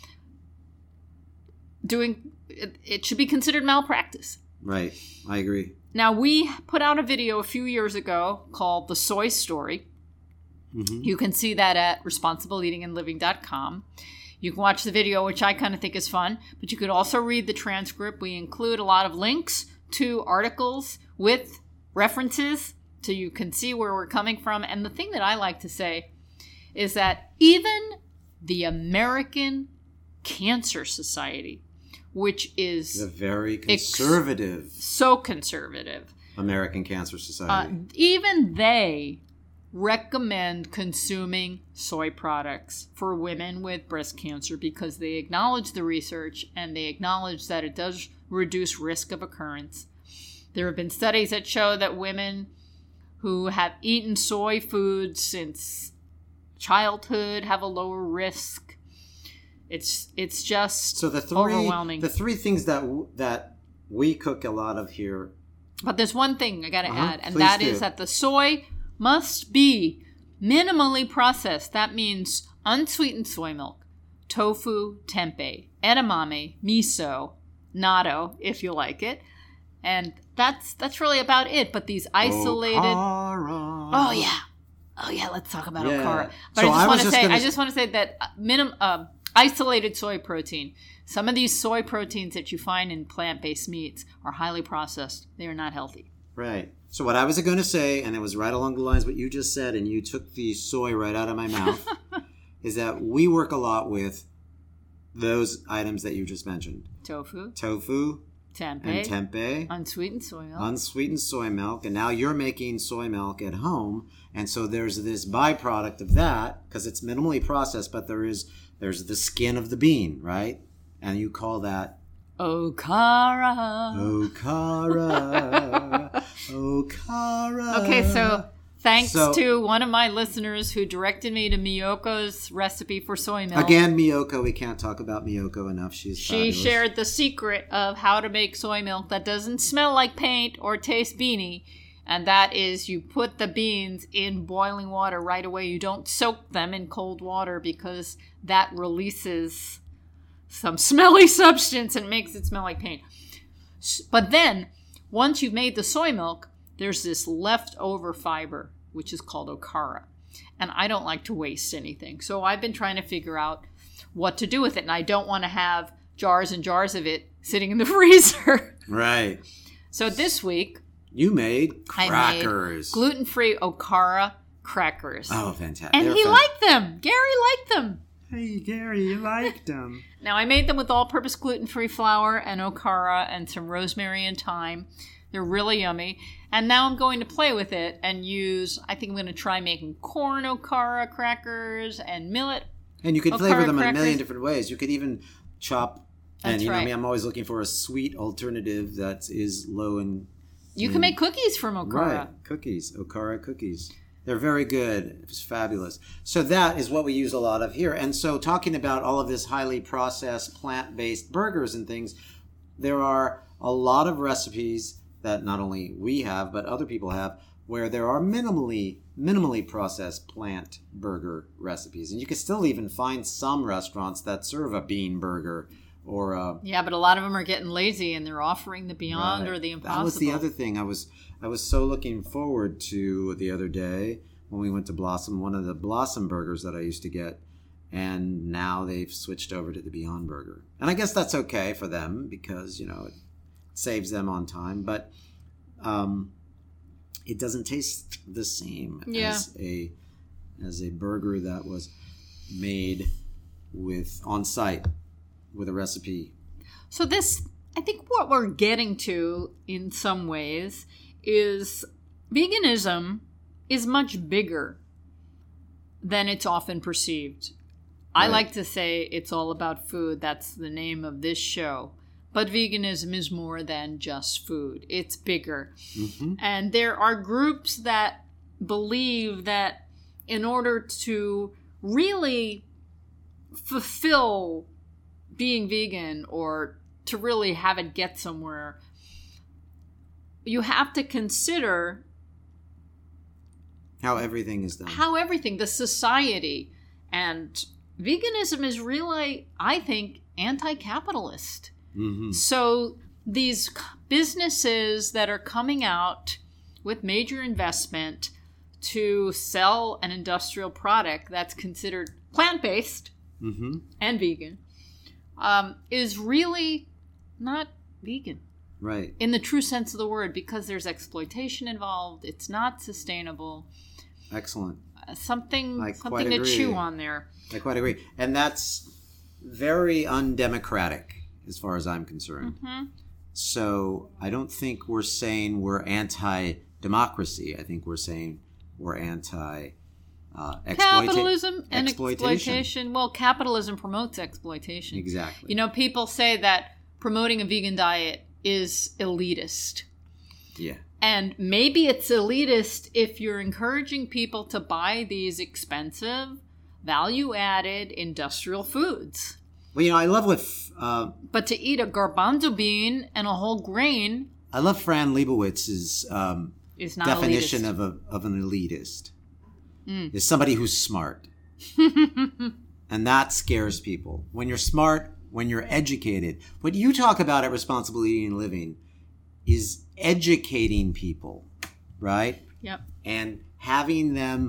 doing, it, it should be considered malpractice. Right. I agree. Now, we put out a video a few years ago called The Soy Story. Mm-hmm. You can see that at responsible eating and living dot com. You can watch the video, which I kind of think is fun, but you could also read the transcript. We include a lot of links to articles with references so you can see where we're coming from. And the thing that I like to say is that even the American Cancer Society, which is a very conservative, ex- so conservative, American Cancer Society, uh, even they recommend consuming soy products for women with breast cancer because they acknowledge the research and they acknowledge that it does reduce risk of occurrence. There have been studies that show that women who have eaten soy foods since childhood have a lower risk. It's it's just so the three, overwhelming. The three things that that we cook a lot of here. But there's one thing I got to uh-huh, add, and Please that do. is that the soy must be minimally processed. That means unsweetened soy milk, tofu, tempeh, edamame, miso, natto, if you like it. And that's that's really about it. But these isolated... Okara. Oh, yeah. Oh yeah, let's talk about Yeah. Okara. But So I I just was want to just say, gonna I s- just want to say that uh, minimum uh, isolated soy protein. Some of these soy proteins that you find in plant-based meats are highly processed. They are not healthy. Right. So what I was going to say, and it was right along the lines of what you just said, and you took the soy right out of my mouth, is that we work a lot with those items that you just mentioned. Tofu, Tofu tempeh, and tempeh, unsweetened soy milk. unsweetened soy milk, and now you're making soy milk at home, and so there's this byproduct of that, because it's minimally processed, but there is there's the skin of the bean, right? And you call that Okara. Okara. Okara. Okay, so thanks So- to one of my listeners who directed me to Miyoko's recipe for soy milk. Again, Miyoko. We can't talk about Miyoko enough. She's She fabulous. shared the secret of how to make soy milk that doesn't smell like paint or taste beany. And that is you put the beans in boiling water right away. You don't soak them in cold water because that releases some smelly substance and makes it smell like paint. S- But then, once you've made the soy milk, there's this leftover fiber, which is called okara. And I don't like to waste anything. So I've been trying to figure out what to do with it. And I don't want to have jars and jars of it sitting in the freezer. Right. So this week, You made I crackers. made gluten-free okara crackers. Oh, fantastic. and They're he fan- liked them. Gary liked them. Hey, Gary, you liked them. Now, I made them with all-purpose gluten-free flour and okara and some rosemary and thyme. They're really yummy. And now I'm going to play with it and use, I think I'm going to try making corn okara crackers and millet. And you could Okara flavor them in a crackers. million different ways. You could even chop. And That's you know right. me, I'm always looking for a sweet alternative that is low in. You can in- make cookies from okara. Right, cookies, Okara cookies. They're very good. It's fabulous. So that is what we use a lot of here. And so talking about all of this highly processed plant-based burgers and things, there are a lot of recipes that not only we have, but other people have, where there are minimally minimally processed plant burger recipes. And you can still even find some restaurants that serve a bean burger or a Yeah, but a lot of them are getting lazy and they're offering the beyond Right. or the impossible. That was the other thing I was I was so looking forward to the other day when we went to Blossom, one of the Blossom burgers that I used to get, and now they've switched over to the Beyond Burger. And I guess that's okay for them because, you know, it saves them on time, but um, it doesn't taste the same Yeah. as a as a burger that was made with on site with a recipe. So this, I think what we're getting to in some ways is veganism is much bigger than it's often perceived. I Right. like to say it's all about food. That's the name of this show. But veganism is more than just food. It's bigger. Mm-hmm. And there are groups that believe that in order to really fulfill being vegan or to really have it get somewhere, you have to consider How everything is done. how everything, the society, and veganism is really, I think, anti-capitalist. Mm-hmm. So these c- businesses that are coming out with major investment to sell an industrial product that's considered plant-based Mm-hmm. and vegan um, is really not vegan Right. in the true sense of the word because there's exploitation involved. It's not sustainable. Excellent. Uh, something I quite something to agree. chew on there. I quite agree. And that's very undemocratic as far as I'm concerned. Hmm. So I don't think we're saying we're anti-democracy. I think we're saying we're anti uh, exploita- Capitalism and exploitation. exploitation. Well, capitalism promotes exploitation. Exactly. You know, people say that promoting a vegan diet is elitist. Yeah. And maybe it's elitist if you're encouraging people to buy these expensive, value-added industrial foods. Well, you know, I love what f- uh, But to eat a garbanzo bean and a whole grain I love Fran Lebowitz's um, is not definition elitist. of a of an elitist. Mm. Is somebody who's smart. And that scares people. When you're smart, when you're educated, what you talk about at Responsible Eating and Living is educating people, right? Yep. And having them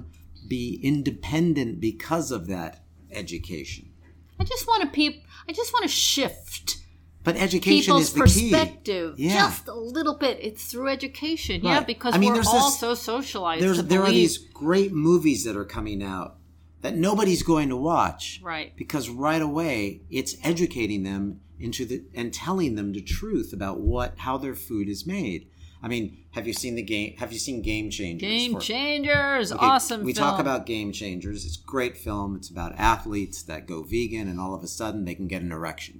be independent because of that education. I just want to peop- I just want to shift But education people's is the key. perspective Yeah. just a little bit. It's through education, yeah, Right. because I mean, we're there's all this- so socialized. There's, to there are believe. these great movies that are coming out that nobody's going to watch. Right. Because right away it's educating them into the and telling them the truth about what how their food is made. I mean, have you seen the game have you seen Game Changers? Game For- Changers, Okay, awesome. We film. talk about Game Changers. It's a great film. It's about athletes that go vegan and all of a sudden they can get an erection.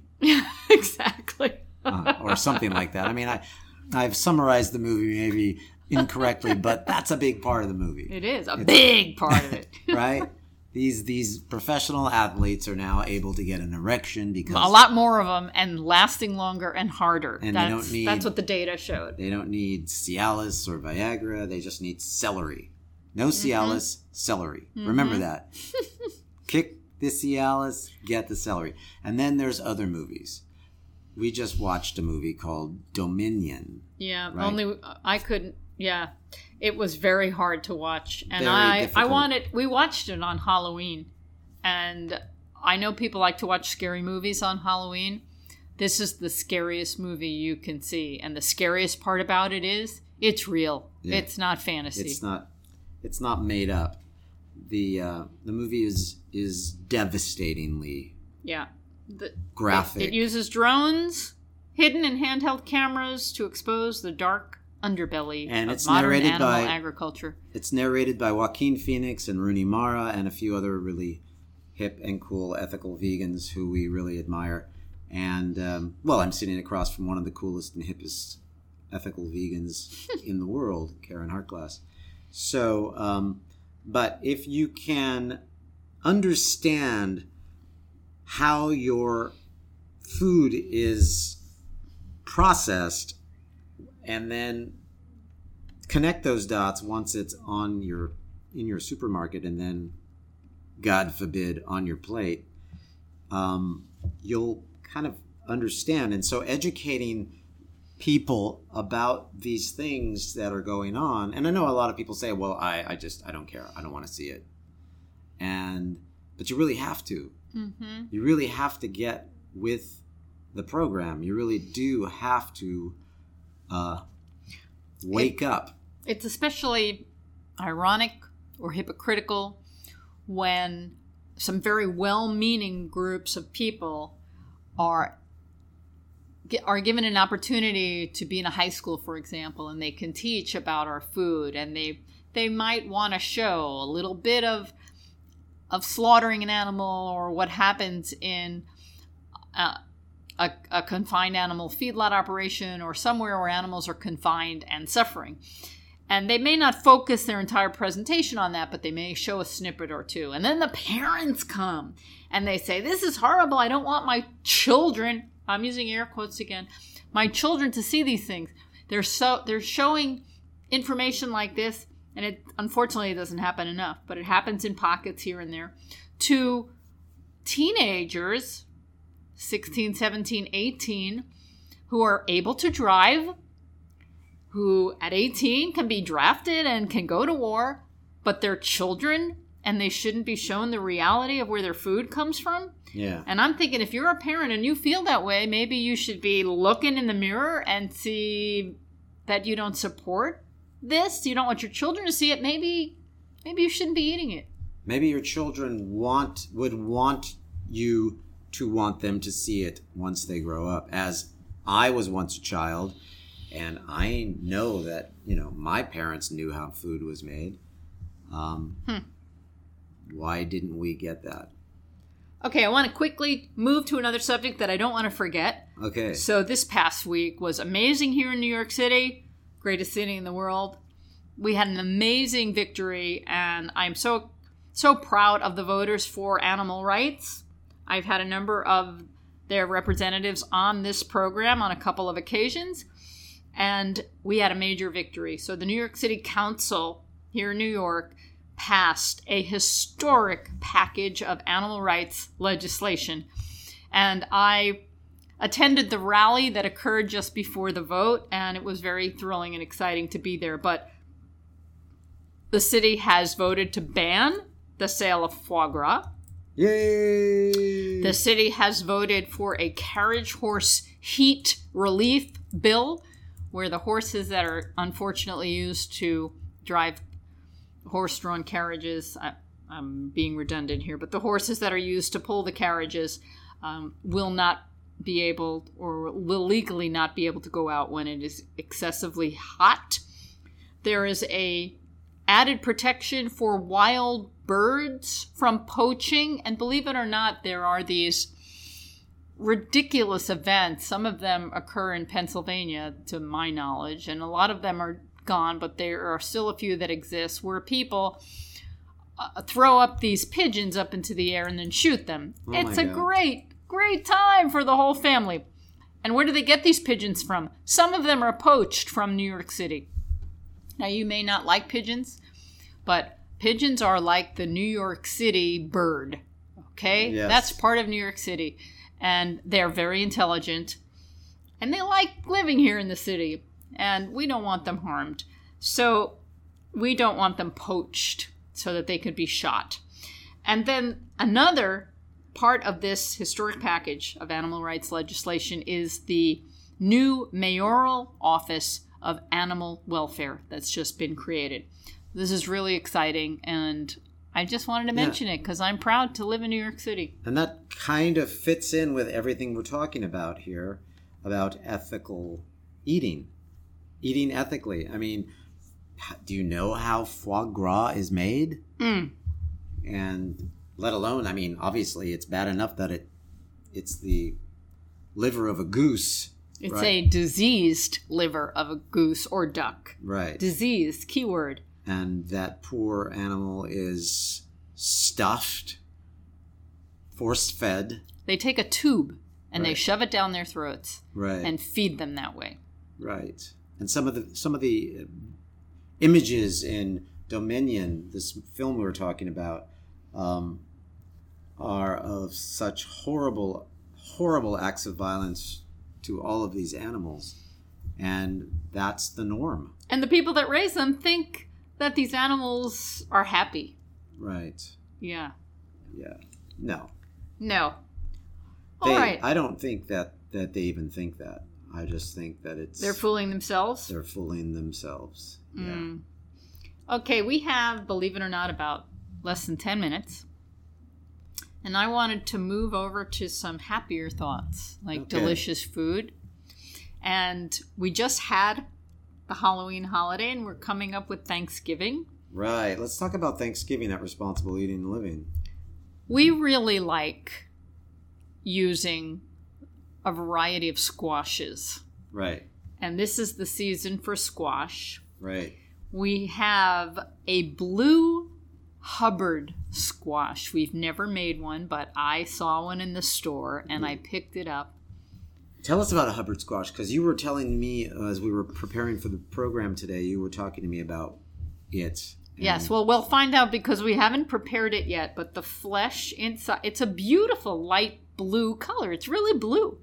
exactly. uh, or something like that. I mean, I, I've summarized the movie maybe incorrectly, but that's a big part of the movie. It is a big part of it. Right? These these professional athletes are now able to get an erection because A lot more of them and lasting longer and harder. And they that's, don't need- that's what the data showed. they don't need Cialis or Viagra. They just need celery. No Cialis, celery. Remember that. Kick the Cialis, get the celery. And then there's other movies. We just watched a movie called Dominion. Yeah, Right. only I couldn't. Yeah, it was very hard to watch, and Very I I difficult. wanted. We watched it on Halloween, and I know people like to watch scary movies on Halloween. This is the scariest movie you can see, and the scariest part about it is it's real. Yeah. It's not fantasy. It's not it's not made up. The uh, the movie is is devastatingly Yeah, the, graphic. It, it uses drones, hidden and handheld cameras to expose the dark underbelly And of it's modern narrated animal by- agriculture. It's narrated by Joaquin Phoenix and Rooney Mara and a few other really hip and cool ethical vegans who we really admire. And, um, well, I'm sitting across from one of the coolest and hippest ethical vegans in the world, Karen Hartglass. So, um, but if you can understand how your food is processed and then connect those dots once it's on your in your supermarket and then God forbid on your plate, um, you'll kind of understand. And so educating people about these things that are going on, and I know a lot of people say, well, I, I just I don't care, I don't want to see it, and but you really have to Mm-hmm. you really have to get with the program. You really do have to uh, wake up. It's especially ironic or hypocritical when some very well-meaning groups of people are are given an opportunity to be in a high school, for example, and they can teach about our food, and they they might want to show a little bit of of slaughtering an animal or what happens in uh, a, a confined animal feedlot operation or somewhere where animals are confined and suffering. And they may not focus their entire presentation on that, but they may show a snippet or two. And then the parents come and they say, this is horrible. I don't want my children, I'm using air quotes again, my children to see these things. They're so they're showing information like this, and it unfortunately it doesn't happen enough, but it happens in pockets here and there, to teenagers, sixteen, seventeen, eighteen, who are able to drive, who at eighteen can be drafted and can go to war, but they're children and they shouldn't be shown the reality of where their food comes from. Yeah. And I'm thinking, if you're a parent and you feel that way, maybe you should be looking in the mirror and see that you don't support this. You don't want your children to see it. Maybe, maybe you shouldn't be eating it. Maybe your children want would want you to want them to see it once they grow up. As I was once a child, and I know that, you know, my parents knew how food was made. Um, Hmm. Why didn't we get that? Okay, I want to quickly move to another subject that I don't want to forget. Okay. So this past week was amazing here in New York City, greatest city in the world. We had an amazing victory, and I'm so so proud of the voters for animal rights. I've had a number of their representatives on this program on a couple of occasions, and we had a major victory. So the New York City Council here in New York passed a historic package of animal rights legislation, and I attended the rally that occurred just before the vote, and it was very thrilling and exciting to be there. But the city has voted to ban the sale of foie gras. Yay! The city has voted for a carriage horse heat relief bill, where the horses that are unfortunately used to drive horse-drawn carriages, I, I'm being redundant here, but the horses that are used to pull the carriages um, will not be able, or will legally not be able to go out when it is excessively hot. There is a added protection for wild birds from poaching, and believe it or not, there are these ridiculous events. Some of them occur in Pennsylvania, to my knowledge, and a lot of them are gone, but there are still a few that exist, where people uh, throw up these pigeons up into the air and then shoot them. Oh it's my a God. great, great time for the whole family. And where do they get these pigeons from? Some of them are poached from New York City. Now, you may not like pigeons, but pigeons are like the New York City bird, okay? Yes. That's part of New York City. And they're very intelligent. And they like living here in the city. And we don't want them harmed. So we don't want them poached so that they could be shot. And then another part of this historic package of animal rights legislation is the new mayoral office of animal welfare that's just been created. This is really exciting, and I just wanted to mention Yeah. it because I'm proud to live in New York City. And that kind of fits in with everything we're talking about here about ethical eating. Eating ethically. I mean, h- do you know how foie gras is made? Mm. And let alone, I mean, obviously it's bad enough that it it's the liver of a goose. It's right? a diseased liver of a goose or duck. Right. Diseased, keyword. And that poor animal is stuffed, force-fed. They take a tube and they Right. shove it down their throats Right. and feed them that way. Right. And some of the some of the images in Dominion, this film we were talking about, um, are of such horrible, horrible acts of violence to all of these animals. And that's the norm. And the people that raise them think that these animals are happy. Right. Yeah. Yeah. No. No. All They, right. I don't think that, that they even think that. I just think that it's... They're fooling themselves. They're fooling themselves. Mm. Okay, we have, believe it or not, about less than ten minutes. And I wanted to move over to some happier thoughts, like Okay. delicious food. And we just had the Halloween holiday, and we're coming up with Thanksgiving. Yeah. Right. Let's talk about Thanksgiving at Responsible Eating and Living. We really like using a variety of squashes. Right. And this is the season for squash. Right. We have a blue Hubbard squash. We've never made one, but I saw one in the store and I picked it up. Tell us about a Hubbard squash, because you were telling me uh, as we were preparing for the program today, you were talking to me about it. And- Yes, well, we'll find out because we haven't prepared it yet, but the flesh inside, it's a beautiful light blue color. It's really blue.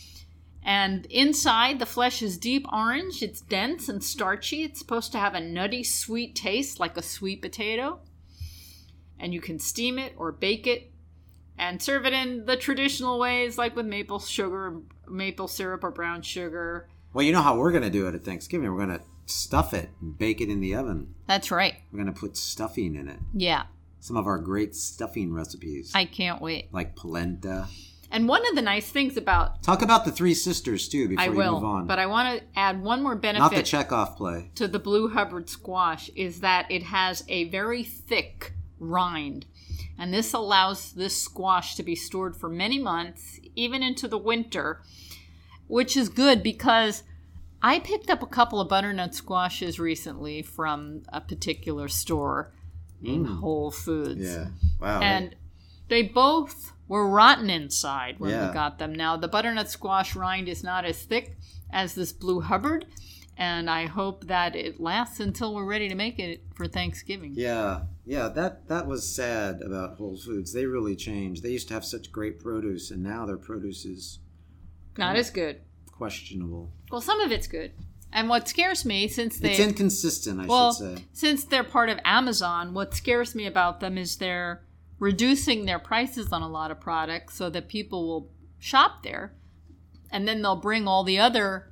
And inside, the flesh is deep orange. It's dense and starchy. It's supposed to have a nutty, sweet taste like a sweet potato. And you can steam it or bake it and serve it in the traditional ways, like with maple sugar, maple syrup, or brown sugar. Well, you know how we're going to do it at Thanksgiving. We're going to stuff it and bake it in the oven. That's right. We're going to put stuffing in it. Yeah, Some of our great stuffing recipes, I can't wait. like polenta. And one of the nice things about Talk about the Three Sisters, too, before I you will, move on. but I want to add one more Not the benefit Chekhov play. to the Blue Hubbard squash is that it has a very thick rind. And this allows this squash to be stored for many months, even into the winter, which is good because I picked up a couple of butternut squashes recently from a particular store in Mm. Whole Foods. Yeah. Wow. And they both were rotten inside when Yeah. we got them. Now, the butternut squash rind is not as thick as this Blue Hubbard, and I hope that it lasts until we're ready to make it for Thanksgiving. Yeah, yeah, that that was sad about Whole Foods. They really changed. They used to have such great produce, and now their produce is Not as good. questionable. Well, some of it's good. And what scares me, since they... It's inconsistent, I well, should say. Since they're part of Amazon, what scares me about them is they're reducing their prices on a lot of products so that people will shop there. And then they'll bring all the other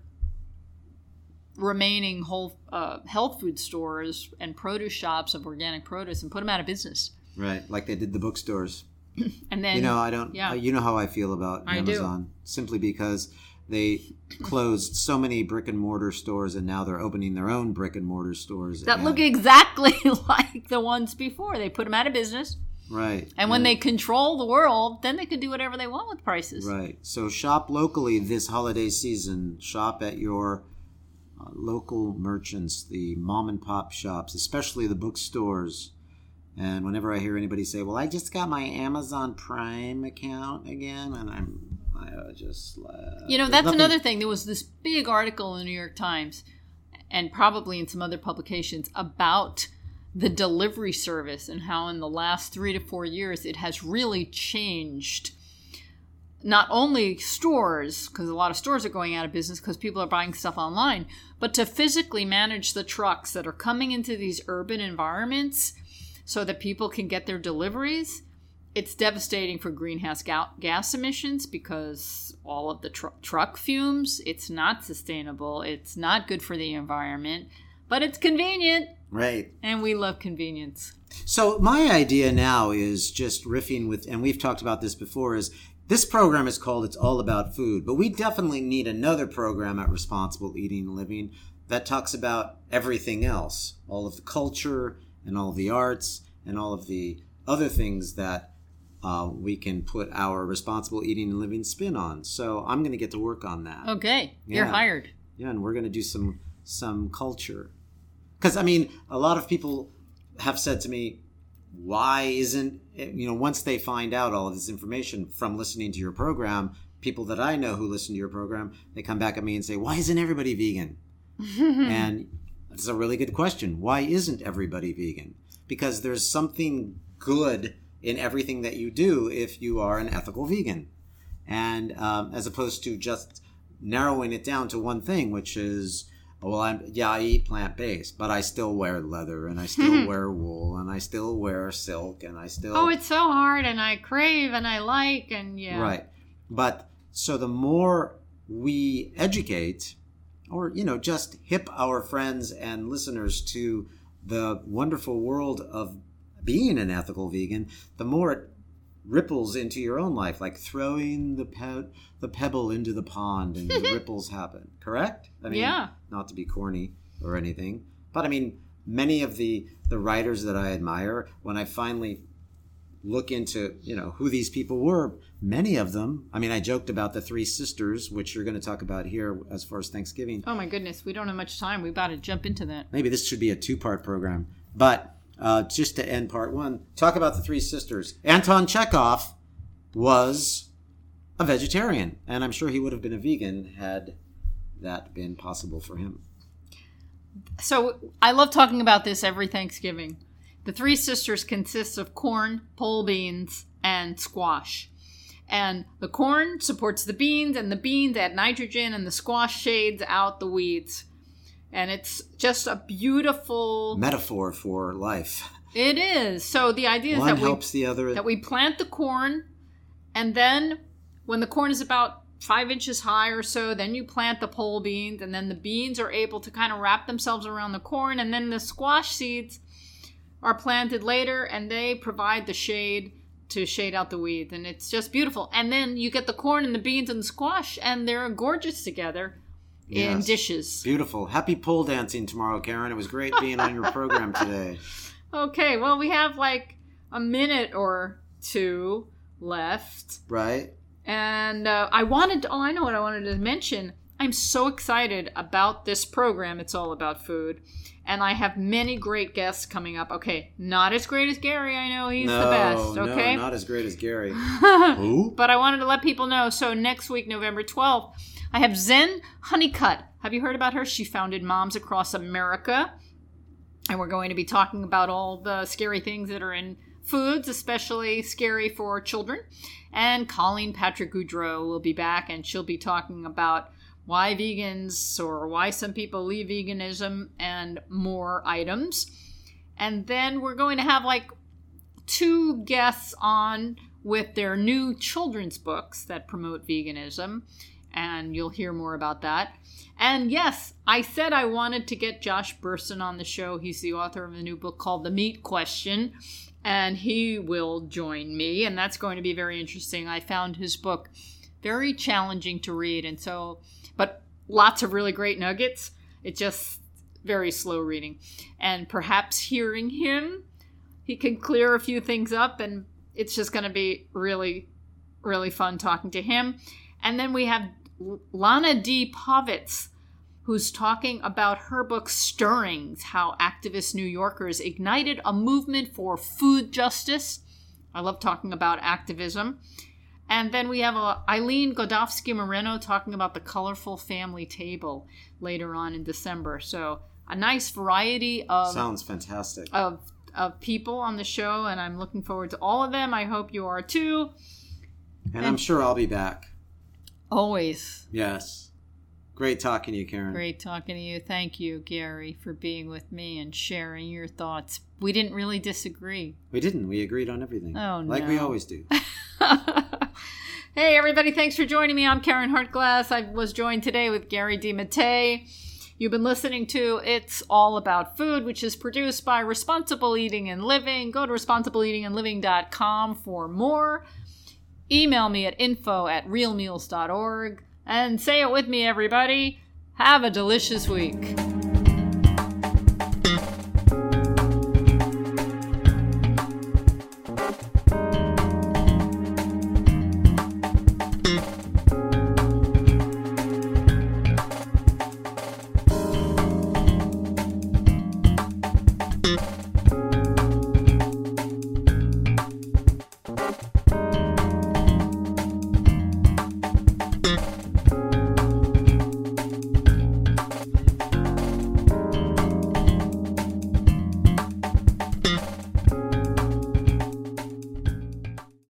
remaining whole uh, health food stores and produce shops of organic produce and put them out of business. Right, like they did the bookstores. And then... You know, I don't... Yeah. You know how I feel about I Amazon. do. Simply because... They closed so many brick and mortar stores, and now they're opening their own brick and mortar stores. That and, look exactly like the ones before. They put them out of business. Right. And when and, they control the world, then they can do whatever they want with prices. Right. So shop locally this holiday season. Shop at your uh, local merchants, the mom and pop shops, especially the bookstores. And whenever I hear anybody say, well, I just got my Amazon Prime account again, and I'm... I just laugh. You know, that's nothing... another thing. There was this big article in the New York Times, and probably in some other publications, about the delivery service and how in the last three to four years it has really changed. Not only stores, because a lot of stores are going out of business because people are buying stuff online, but to physically manage the trucks that are coming into these urban environments so that people can get their deliveries. It's devastating for greenhouse ga- gas emissions because all of the tr- truck fumes, it's not sustainable. It's not good for the environment, but it's convenient. Right. And we love convenience. So my idea now is just riffing with, and we've talked about this before, is this program is called It's All About Food, but we definitely need another program at Responsible Eating and Living that talks about everything else, all of the culture and all of the arts and all of the other things that Uh, we can put our responsible eating and living spin on. So I'm going to get to work on that. Okay. You're Yeah. hired. Yeah, and we're going to do some some culture. Because, I mean, a lot of people have said to me, why isn't, you know, once they find out all of this information from listening to your program, people that I know who listen to your program, they come back at me and say, why isn't everybody vegan? And it's a really good question. Why isn't everybody vegan? Because there's something good in everything that you do if you are an ethical vegan. And um, as opposed to just narrowing it down to one thing, which is, well, I'm, yeah, I eat plant-based, but I still wear leather, and I still wear wool, and I still wear silk, and I still... Oh, it's so hard, and I crave, and I like, and yeah. Right. But so the more we educate, or, you know, just hip our friends and listeners to the wonderful world of being an ethical vegan, the more it ripples into your own life, like throwing the pe- the pebble into the pond and the ripples happen. Correct? I mean, yeah. Not to be corny or anything, but I mean, many of the, the writers that I admire, when I finally look into, you know, who these people were, many of them, I mean, I joked about the three sisters, which you're going to talk about here as far as Thanksgiving. Oh my goodness, we don't have much time. We've got to jump into that. Maybe this should be a two-part program, but... Uh, just to end part one, talk about the three sisters. Anton Chekhov was a vegetarian, and I'm sure he would have been a vegan had that been possible for him. So I love talking about this every Thanksgiving. The three sisters consist of corn, pole beans, and squash. And the corn supports the beans, and the beans add nitrogen, and the squash shades out the weeds. And it's just a beautiful metaphor for life. It is. So the idea is One that we helps the other. that we plant the corn, and then when the corn is about five inches high or so, then you plant the pole beans, and then the beans are able to kind of wrap themselves around the corn, and then the squash seeds are planted later, and they provide the shade to shade out the weeds, and it's just beautiful. And then you get the corn and the beans and the squash, and they're gorgeous together. In Yes. dishes. Beautiful. Happy pole dancing tomorrow, Karen. It was great being on your program today. Okay, well, we have like a minute or two left. Right? And uh, I wanted to, oh, I know what I wanted to mention. I'm so excited about this program. It's all about food. And I have many great guests coming up. Okay, not as great as Gary. I know he's no, the best. Okay, no, not as great as Gary. Who? But I wanted to let people know. So next week, November twelfth, I have Zen Honeycutt. Have you heard about her? She founded Moms Across America. And we're going to be talking about all the scary things that are in foods, especially scary for children. And Colleen Patrick Goudreau will be back, and she'll be talking about why vegans or why some people leave veganism, and more items. And then we're going to have like two guests on with their new children's books that promote veganism, and you'll hear more about that. And yes, I said I wanted to get Josh Bersin on the show. He's the author of a new book called The Meat Question, and he will join me, and that's going to be very interesting. I found his book very challenging to read, and so, but lots of really great nuggets. It's just very slow reading. And perhaps hearing him, he can clear a few things up, and it's just going to be really, really fun talking to him. And then we have Lana D. Povitz, who's talking about her book Stirrings, How Activist New Yorkers Ignited a Movement for Food Justice. I love talking about activism. And then we have uh, Eileen Godofsky-Moreno talking about the colorful family table later on in December. So a nice variety of sounds fantastic of of people on the show, and I'm looking forward to all of them. I hope you are too. And, and I'm sure I'll be back. Always. Yes. Great talking to you, Karen. Great talking to you. Thank you, Gary, for being with me and sharing your thoughts. We didn't really disagree. We didn't. We agreed on everything. Oh, no. Like we always do. Hey, everybody. Thanks for joining me. I'm Karen Hartglass. I was joined today with Gary DeMattei. You've been listening to It's All About Food, which is produced by Responsible Eating and Living. Go to responsible eating and living dot com for more. Email me at info at real meals dot org. And say it with me, everybody. Have a delicious week.